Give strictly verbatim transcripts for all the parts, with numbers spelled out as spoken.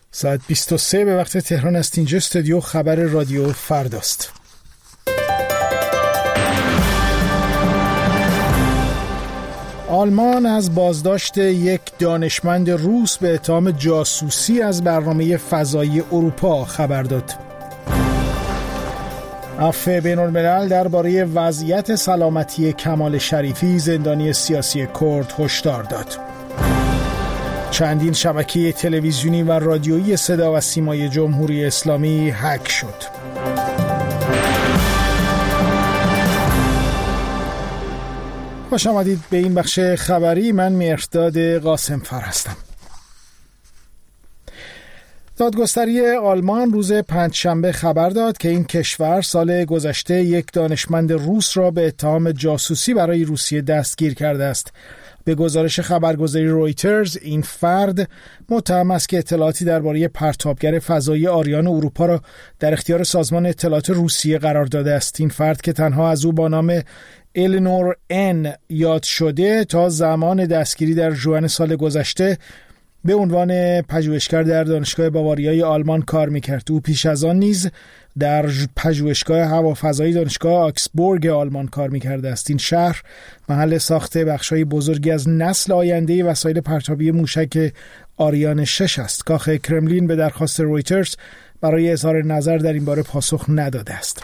ساعت بیست و سه به وقت تهران است. اینجا استودیو خبر رادیو فرداست. آلمان از بازداشت یک دانشمند روس به اتهام جاسوسی از برنامه فضایی اروپا خبر داد. عفو بین‌الملل درباره وضعیت سلامتی کمال شریفی، زندانی سیاسی کرد، هشدار داد. چندین شبکه تلویزیونی و رادیویی صدا و سیمای جمهوری اسلامی هک شد. خوش آمدید به این بخش خبری. من مهرداد قاسمفر هستم. دادگستری آلمان روز پنجشنبه خبر داد که این کشور سال گذشته یک دانشمند روس را به اتهام جاسوسی برای روسیه دستگیر کرده است. به گزارش خبرگزاری رویترز، این فرد متهم است که اطلاعاتی درباره پرتابگر فضایی آریان اروپا را در اختیار سازمان اطلاعات روسیه قرار داده است. این فرد که تنها از او با نام الینور ان یاد شده تا زمان دستگیری در ژوئن سال گذشته به عنوان پژوهشگر در دانشگاه باواریای آلمان کار میکرد. او پیش از آن نیز در پژوهشگاه هوافضایی دانشگاه آکسبورگ آلمان کار میکرده است. این شهر محل ساخت بخشای بزرگی از نسل آینده وسایل پرتابی موشک آریان شش است. کاخ کرملین به درخواست رویترز برای اظهار نظر در این باره پاسخ نداده است.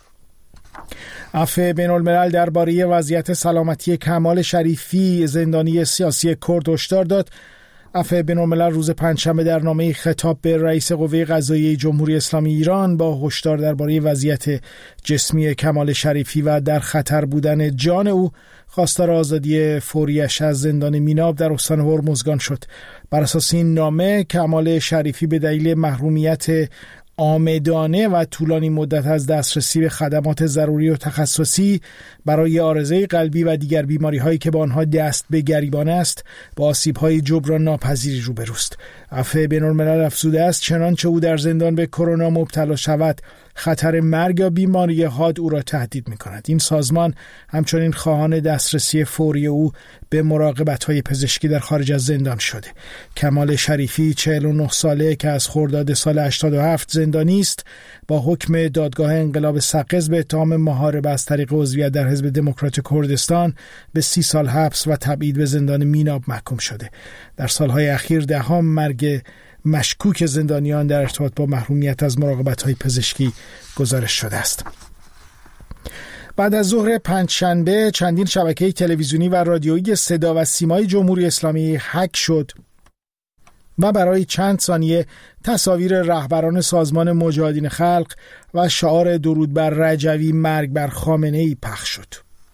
عفو بین‌الملل درباره وضعیت سلامتی کمال شریفی، زندانی سیاسی کرد، هشدار داد. عفو بین‌الملل روز پنجشنبه در نامه خطاب به رئیس قوه قضاییه جمهوری اسلامی ایران با هشدار درباره وضعیت جسمی کمال شریفی و در خطر بودن جان او خواستار آزادی فوریش از زندان میناب در استان هرمزگان شد. بر اساس این نامه کمال شریفی به دلیل محرومیت عامدانه و طولانی مدت از دسترسی به خدمات ضروری و تخصصی برای عارضه قلبی و دیگر بیماری‌هایی که با آنها دست به گریبان است با آسیب‌های جبران ناپذیری روبروست. عفو بین‌الملل افزوده است چنانچه او در زندان به کرونا مبتلا شود خطر مرگ یا بیماری حاد او را تهدید می‌کند. این سازمان همچنین خواهان دسترسی فوری او به مراقبت‌های پزشکی در خارج از زندان شده. کمال شریفی چهل و نه ساله که از خرداد سال هشتاد و هفت زندانی است با حکم دادگاه انقلاب سقز به اتهام محاربه از طریق عضویت در حزب دموکرات کردستان به سی سال حبس و تبعید به زندان میناب محکوم شده. در سالهای اخیر ده‌ها مرگ مشکوک زندانیان در ارتباط با محرومیت از مراقبت‌های پزشکی گزارش شده است. بعد از ظهر پنجشنبه چندین شبکه تلویزیونی و رادیویی صدا و سیمای جمهوری اسلامی هک شد و برای چند ثانیه تصاویر رهبران سازمان مجاهدین خلق و شعار درود بر رجوی مرگ بر خامنه‌ای پخش شد.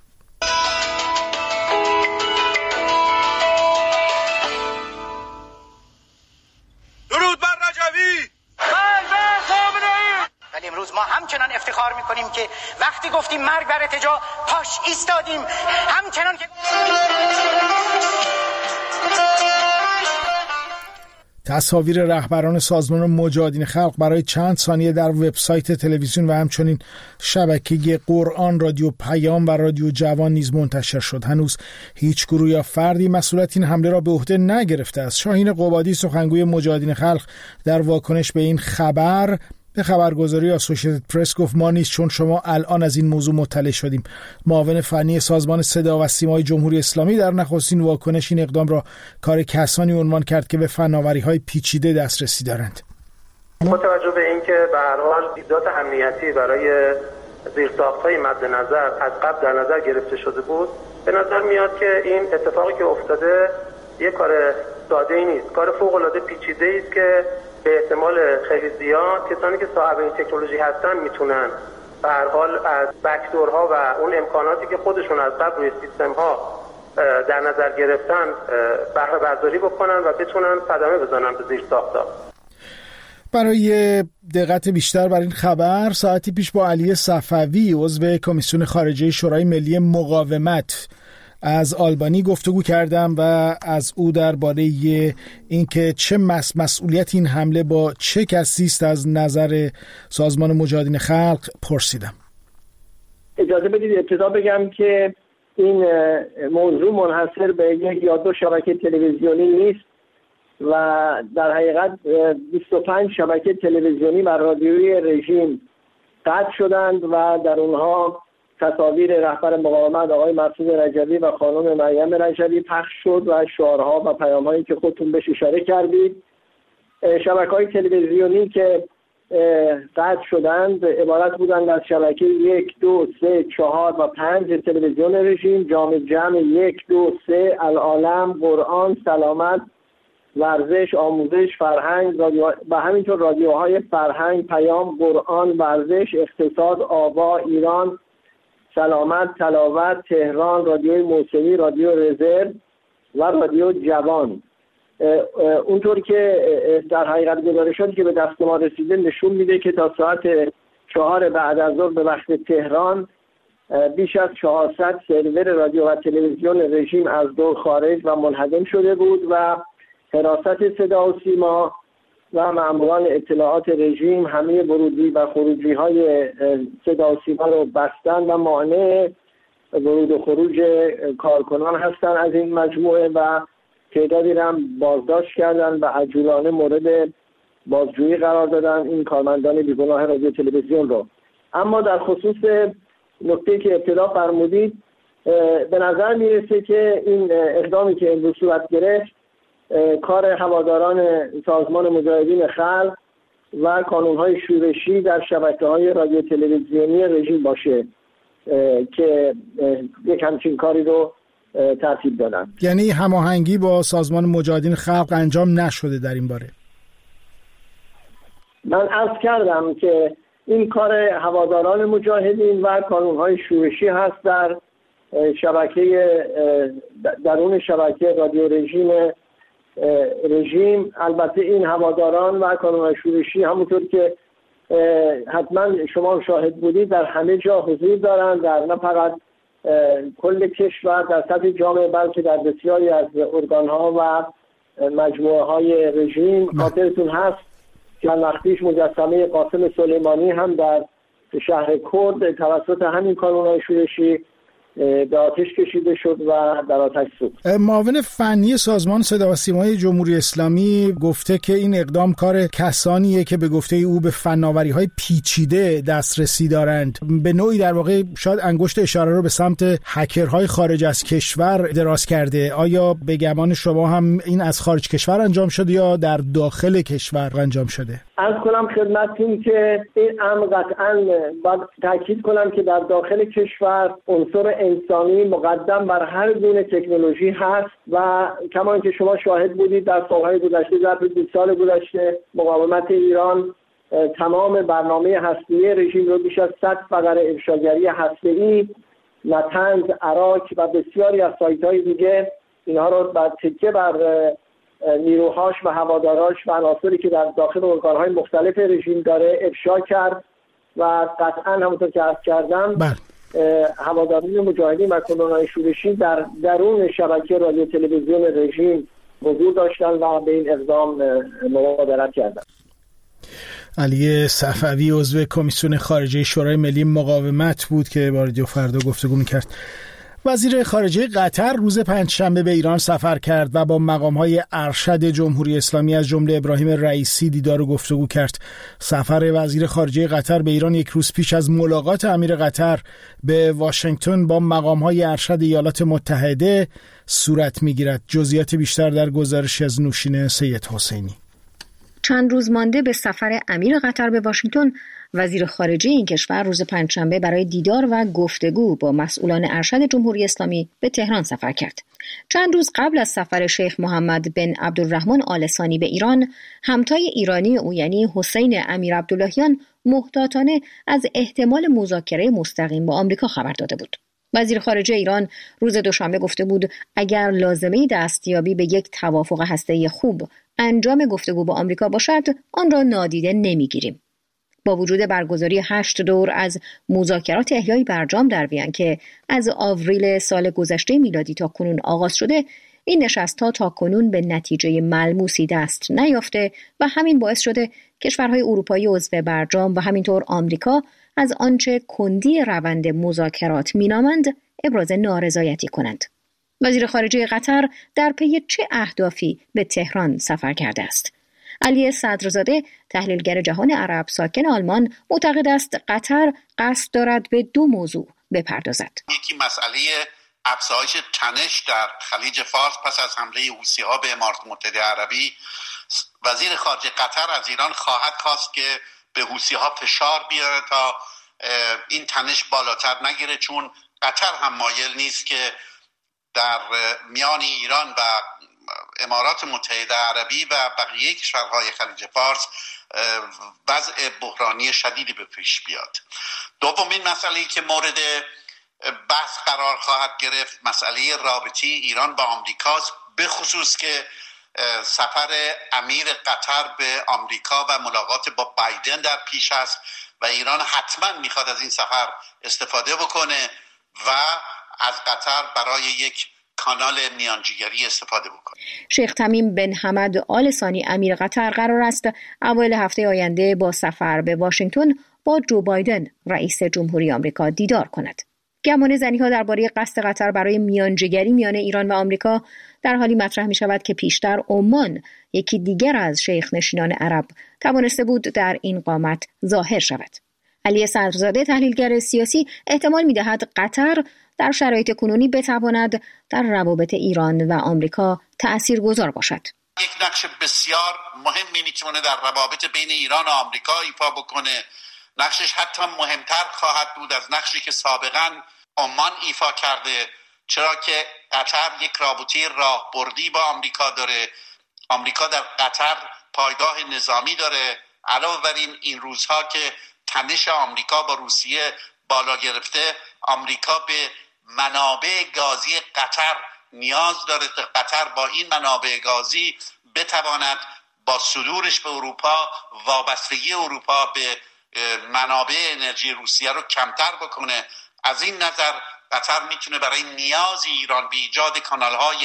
امروز ما همچنان افتخار میکنیم که وقتی گفتیم مرگ بر ارتجاع پاش ایستادیم، همچنان که تصاویر رهبران سازمان مجاهدین خلق برای چند ثانیه در وبسایت تلویزیون و همچنین شبکه قرآن، رادیو پیام و رادیو جوان نیز منتشر شد. هنوز هیچ گروه یا فردی مسئولیت این حمله را به عهده نگرفته است. شاهین قبادی سخنگوی مجاهدین خلق در واکنش به این خبر به خبرگزاری اسوسییتد پرس گفت ما نیست چون شما الان از این موضوع مطلع شدیم. معاون فنی سازمان صدا و سیمای جمهوری اسلامی در نخستین واکنش این اقدام را کار کسانی عنوان کرد که به فناوری‌های پیچیده دسترسی دارند. با توجه به اینکه به هر حال ایجاد امنیتی برای زیرساخت‌های مد نظر از قبل در نظر گرفته شده بود، به نظر میاد که این اتفاقی که افتاده یک کار ساده‌ای نیست، کار فوق‌العاده پیچیده‌ای است که به احتمال خیلی زیاد کسانی که صاحب این تکنولوژی هستن میتونن به هر حال از بک‌دورها و اون امکاناتی که خودشون از قبل روی سیستم‌ها در نظر گرفتن بهره برداری بکنن و بتونن صدمه بزنن به زیرساخت‌ها. برای دقت بیشتر بر این خبر ساعتی پیش با علی صفوی عضو کمیسیون خارجه شورای ملی مقاومت از آلبانی گفتگو کردم و از او درباره اینکه چه مس مسئولیت این حمله با چه کسی است از نظر سازمان مجاهدین خلق پرسیدم. اجازه بدید ابتدا بگم که این موضوع منحصر به یک یا دو شبکه تلویزیونی نیست. و در حقیقت بیست و پنج شبکه تلویزیونی و رادیویی رژیم قطع شدند و در اونها تصاویر رهبر مقاومت آقای مسعود رجبی و خانم مریم رجبی پخش شد و شعارها و پیام‌هایی که خودتون بهش اشاره کردید. شبکه‌های تلویزیونی که قطع شدند عبارت بودند از شبکه یک، دو، سه، چهار و پنج تلویزیون رژیم، جامع جمع یک، دو، سه، العالم، قرآن، سلامت، ورزش، آموزش، فرهنگ رادیو و همینطور رادیوهای فرهنگ، پیام، قرآن، ورزش، اقتصاد، آوا، ایران، سلامت، تلاوت، تهران، رادیوی موسیقی، رادیو رزرو و رادیو جوان. اونطور که در حقیقت گزارشاتی که به دست ما رسیده نشون میده که تا ساعت چهار بعد از ظهر به وقت تهران بیش از چهارصد سرور رادیو و تلویزیون رژیم از دور خارج و منهدم شده بود و حراست صدا و سیما و ماموران اطلاعات رژیم همه ورودی و خروجی های صدا و سیما رو بستن و مانع ورود و خروج کارکنان هستن از این مجموعه و تعدادی هم بازداشت کردن و عجولانه مورد بازجویی قرار دادن این کارمندان بیگناه رادیو تلویزیون رو. اما در خصوص نکته که ابتدا فرمودید به نظر میرسه که این اقدامی که امروز صورت گرفت کار هواداران سازمان مجاهدین خلق و کانون‌های شورشی در شبکه‌های رادیو تلویزیونی رژیم باشه که یک همچین کاری رو ترتیب دادن. یعنی هماهنگی با سازمان مجاهدین خلق انجام نشده در این باره؟ من عرض کردم که این کار هواداران مجاهدین و کانون‌های شورشی هست در شبکه درون شبکه رادیو رژیم رژیم. البته این هواداران و کانون‌های شورشی همونطور که حتما شما شاهد بودید در همه جا حضور دارند، در نه فقط کل کشور، در سطح جامعه بلکه در بسیاری از ارگان‌ها و مجموعه‌های رژیم. خاطرتون هست چند وقت پیش مجسمه قاسم سلیمانی هم در شهر کرد توسط همین کانون‌های شورشی به آتش کشیده شد و در آتش سوخت. معاون فنی سازمان صدا و سیمای جمهوری اسلامی گفته که این اقدام کار کسانیه که به گفته او به فناوری‌های پیچیده دسترسی دارند. به نوعی در واقع شاید انگشت اشاره رو به سمت هکرهای خارج از کشور دراز کرده. آیا به گمان شما هم این از خارج کشور انجام شده یا در داخل کشور انجام شده؟ عرض کنم خدمتتون که این امر قطعاً باید تاکید کنم که در داخل کشور عنصر انسانی مقدم بر هر گونه تکنولوژی هست و کما اینکه شما شاهد بودید در سالهای گذشته، در بیست سال گذشته مقاومت ایران تمام برنامه هسته‌ای رژیم رو بیش از صد فقره افشاگری هسته‌ای، نتنز، عراق و بسیاری از سایت‌های دیگه اینها رو بر تکیه بر نیروهاش و هواداراش و عناصری که در داخل ارگان‌های مختلف رژیم داره افشا کرد و قطعاً همونطور که عرض کردم هواداران مجاهدین و کانون‌های شورشی در درون شبکه رادیو تلویزیون رژیم حضور داشتن و به این اقدام مبادرت کردند. علی صفوی عضو کمیسیون خارجه شورای ملی مقاومت بود که با رادیو فردا گفتگو می‌کرد. وزیر خارجه قطر روز پنجشنبه به ایران سفر کرد و با مقام‌های ارشد جمهوری اسلامی از جمله ابراهیم رئیسی دیدار و گفتگو کرد. سفر وزیر خارجه قطر به ایران یک روز پیش از ملاقات امیر قطر به واشنگتن با مقام‌های ارشد ایالات متحده صورت می‌گیرد. جزئیات بیشتر در گزارش از نوشین سید حسینی. چند روز مانده به سفر امیر قطر به واشنگتن، وزیر خارجه این کشور روز پنجشنبه برای دیدار و گفتگو با مسئولان ارشد جمهوری اسلامی به تهران سفر کرد. چند روز قبل از سفر شیخ محمد بن عبدالرحمن آل ثانی به ایران، همتای ایرانی او یعنی حسین امیر عبداللهیان محتاطانه از احتمال مذاکره مستقیم با آمریکا خبر داده بود. وزیر خارجه ایران روز دوشنبه گفته بود اگر لازمه دستیابی به یک توافق هسته‌ای خوب انجام گفتگو با آمریکا باشد، آن را نادیده نمیگیریم. با وجود برگزاری هشت دور از مذاکرات احیای برجام در وین که از آوریل سال گذشته میلادی تا کنون آغاز شده، این نشست‌ها تا کنون به نتیجه ملموسی دست نیافته و همین باعث شده کشورهای اروپایی عضو برجام و همینطور آمریکا از آنچه کندی روند مذاکرات مینامند ابراز نارضایتی کنند. وزیر خارجه قطر در پی چه اهدافی به تهران سفر کرده است؟ علی صدرزاده، تحلیلگر جهان عرب ساکن آلمان، معتقد است قطر قصد دارد به دو موضوع بپردازد. یکی مسئله افزایش تنش در خلیج فارس پس از حمله حوثی‌ها به امارات متحده عربی. وزیر خارجه قطر از ایران خواهد خواست که به حوثی‌ها فشار بیاره تا این تنش بالاتر نگیره، چون قطر هم مایل نیست که در میان ایران و امارات متحده عربی و بقیه کشورهای خلیج فارس وضع بحرانی شدیدی به پیش بیاد. دومین مسئله‌ای که مورد بحث قرار خواهد گرفت مسئله رابطه ایران با آمریکاست، به خصوص که سفر امیر قطر به آمریکا و ملاقات با بایدن در پیش است و ایران حتما میخواد از این سفر استفاده بکنه و از قطر برای یک کانال میانجیگری استفاده بکنه. شیخ تمیم بن حمد آل ثانی امیر قطر قرار است اوایل هفته آینده با سفر به واشنگتن با جو بایدن رئیس جمهوری آمریکا دیدار کند. گمان زنی‌ها درباره قصد قطر برای میانجیگری میان ایران و آمریکا در حالی مطرح می شود که پیشتر عمان، یکی دیگر از شیخ نشینان عرب، توانسته بود در این قامت ظاهر شود. علی صدرزاده، تحلیلگر سیاسی، احتمال می دهد قطر در شرایط کنونی بتواند در روابط ایران و آمریکا تأثیرگذار باشد. یک نقش بسیار مهمی میتونه در روابط بین ایران و آمریکا ایفا بکنه. نقشش حتی مهمتر خواهد بود از نقشی که سابقاً عمان ایفا کرده، چرا که قطر یک رابطه راهبردی با آمریکا داره. آمریکا در قطر پایگاه نظامی داره. علاوه بر این این روزها که تنش آمریکا با روسیه بالا گرفته، آمریکا به منابع گازی قطر نیاز داره که قطر با این منابع گازی بتواند با صدورش به اروپا وابستگی اروپا به منابع انرژی روسیه رو کمتر بکنه. از این نظر قطر میتونه برای نیاز ایران به ایجاد کانال‌های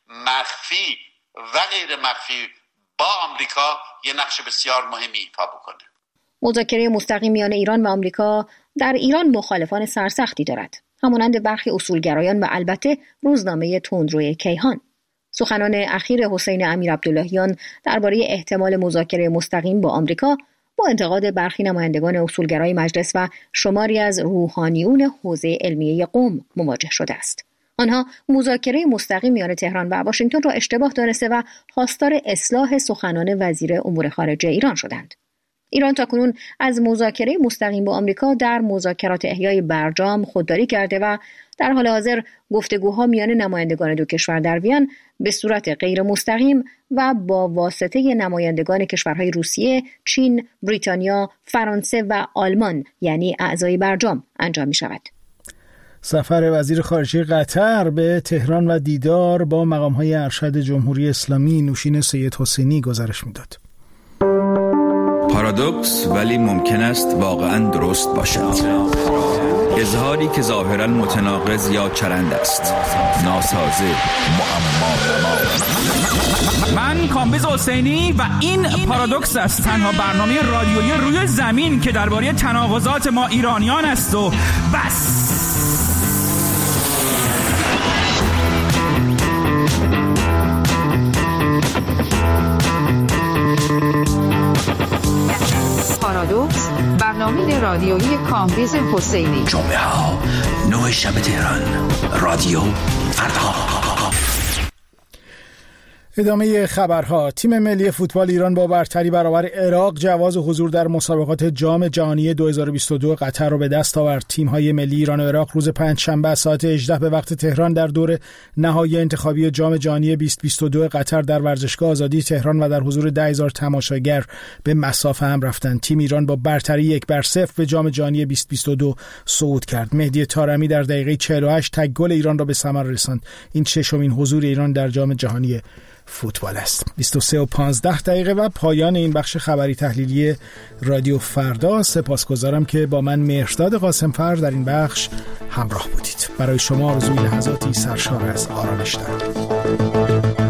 مخفی و غیر مخفی با آمریکا یه نقش بسیار مهمی ایفا بکنه. مذاکره مستقیم میان ایران و آمریکا در ایران مخالفان سرسختی دارد، همانند برخی اصولگرایان و البته روزنامه تندروی کیهان. سخنان اخیر حسین امیر عبداللهیان درباره احتمال مذاکره مستقیم با آمریکا با انتقاد برخی نمایندگان اصولگرای مجلس و شماری از روحانیون حوزه علمیه قم مواجه شده است. آنها مذاکره مستقیم میان تهران و واشنگتن را اشتباه دانسته و خواستار اصلاح سخنان وزیر امور خارجه ایران شدند. ایران تاکنون از مذاکره مستقیم با آمریکا در مذاکرات احیای برجام خودداری کرده و در حال حاضر گفتگوها میان نمایندگان دو کشور در وین به صورت غیر مستقیم و با واسطه نمایندگان کشورهای روسیه، چین، بریتانیا، فرانسه و آلمان یعنی اعضای برجام انجام می شود. سفر وزیر خارجه قطر به تهران و دیدار با مقام‌های ارشد جمهوری اسلامی نوشین سید حسینی گزارش می‌داد. پارادوکس ولی ممکن است واقعاً درست باشد. اظهاری که ظاهراً متناقض یا چرند است، ناسازه، معما. من کامبیز حسینی و این پارادوکس است، تنها برنامه رادیویی روی زمین که درباره تناقضات ما ایرانیان است و بس. پارادوکس، برنامه رادیویی کامبیز حسینی. جمعه ها نه شب تهران، رادیو فردا. ادامه خبرها. تیم ملی فوتبال ایران با برتری برابر عراق جواز حضور در مسابقات جام جهانی دو هزار و بیست و دو قطر را به دست آورد. تیم‌های ملی ایران و عراق روز پنجشنبه ساعت هجده به وقت تهران در دور نهایی انتخابی جام جهانی بیست بیست و دو قطر در ورزشگاه آزادی تهران و در حضور ده هزار تماشاگر به مصاف هم رفتند. تیم ایران با برتری یک بر صفر به جام جهانی بیست بیست و دو صعود کرد. مهدی طارمی در دقیقه چهل و هشت تک گل ایران را به ثمر رساند. این ششمین حضور ایران در جام جهانی فوتبال است. بیست و سه و پانزده دقیقه و پایان این بخش خبری تحلیلی رادیو فردا. سپاسگزارم که با من مهرداد قاسمفر در این بخش همراه بودید. برای شما آرزوی لحظاتی سرشار از آرامش دارم.